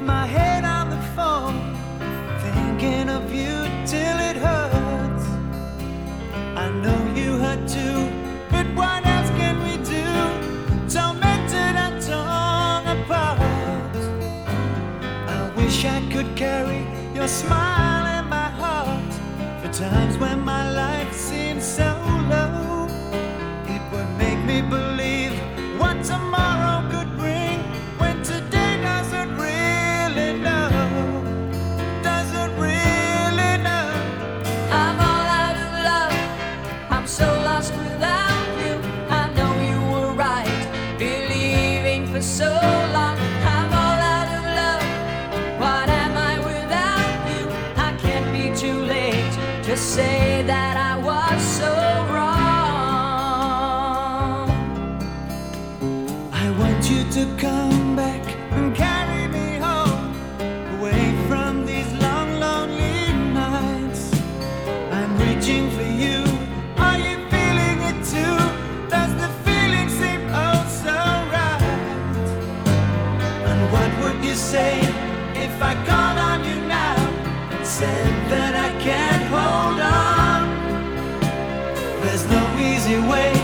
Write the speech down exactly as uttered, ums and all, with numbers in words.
my head on the phone, thinking of you till it hurts. I know you hurt too, but what else can we do? Tormented and torn apart. I wish I could carry your smile in my heart for times when my life seems so low. It would make me believe what tomorrow could bring, when today doesn't really know, doesn't really know. I'm all out of love, I'm so lost without you. I know you were right, believing for so long. I'm all out of love, what am I without you? I can't be too late to say that I was so wrong. I want you to come back and carry me home, away from these long, lonely nights. I'm reaching for you. Are you feeling it too? Does the feeling seem oh so right? And what would you say if I called on you now and said that I can't hold on? There's no easy way